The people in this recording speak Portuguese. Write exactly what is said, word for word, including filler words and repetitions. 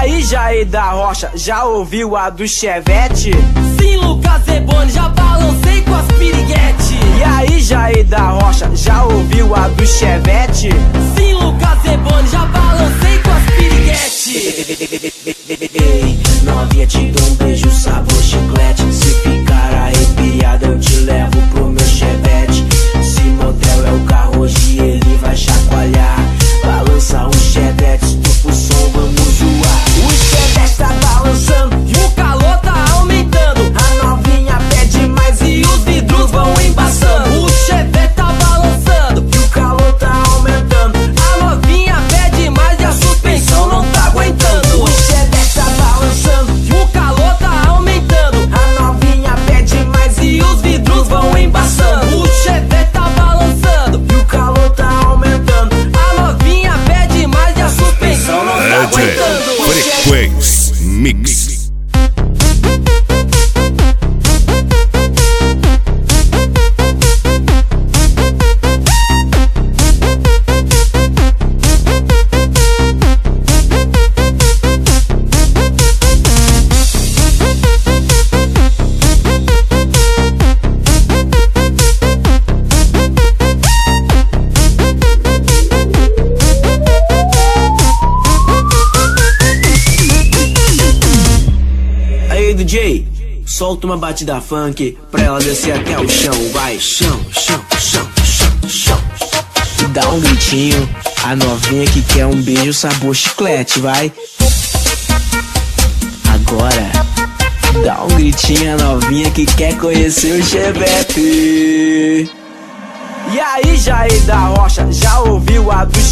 aí, Jair da Rocha, já ouviu a do Chevette? Sim, Lucas Eboni, já balancei com as piriguete. E aí, Jair da Rocha, já ouviu a do Chevette? Sim, Lucas Eboni, já balancei com as piriguete. Ei, novinha, te dou um beijo sabor chiclete. Se ficar arrepiada eu te levo pro meu Chevette. Se motel é o carro, hoje ele vai chacoalhar. Balança o Chevette, estufa o som, vamos zoar. O Chevette tá balançando e o calor tá aumentando. A novinha pede mais e os vidros vão embaçando. O Chevette tá balançando e o calor tá aumentando. A novinha pede mais e a suspensão não tá aguentando. O Chevette tá balançando e o calor tá aumentando. A novinha pede mais e os vidros vão embaçando. O Chevette tá balançando e o calor tá aumentando. A novinha pede mais e a suspensão não tá aguentando. Frequência Mix. D J, solta uma batida funk pra ela descer até o chão. Vai, chão, chão, chão, chão, chão. E dá um gritinho, a novinha que quer um beijo sabor chiclete, vai. Agora, dá um gritinho, a novinha que quer conhecer o Chevette. E aí, Jair da Rocha, já ouviu a do